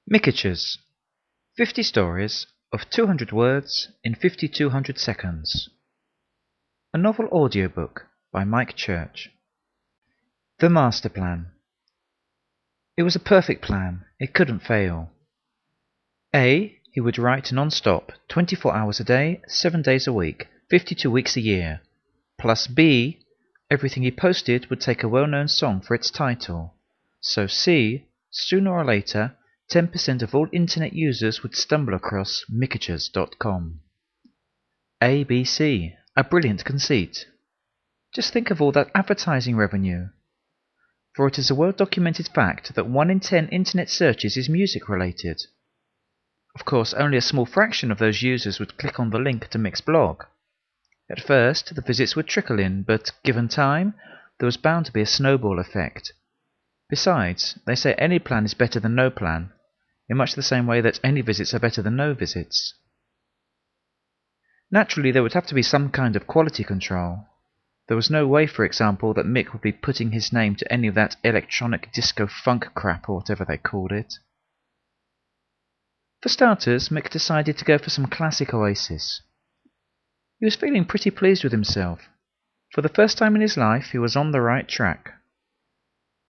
Micatures. 50 stories of 200 words in 5200 seconds. A novel audiobook by Mike Church. The Master Plan. It was a perfect plan. It couldn't fail. A. He would write non-stop, 24 hours a day, 7 days a week, 52 weeks a year. Plus B. Everything he posted would take a well-known song for its title. So C. Sooner or later, 10% of all internet users would stumble across micatures.com. ABC. A brilliant conceit. Just think of all that advertising revenue. For it is a well-documented fact that 1 in 10 internet searches is music-related. Of course, only a small fraction of those users would click on the link to Mick's blog. At first, the visits would trickle in, but given time, there was bound to be a snowball effect. Besides, they say any plan is better than no plan, in much the same way that any visits are better than no visits. Naturally, there would have to be some kind of quality control. There was no way, for example, that Mick would be putting his name to any of that electronic disco funk crap or whatever they called it. For starters, Mick decided to go for some classic Oasis. He was feeling pretty pleased with himself. For the first time in his life, he was on the right track.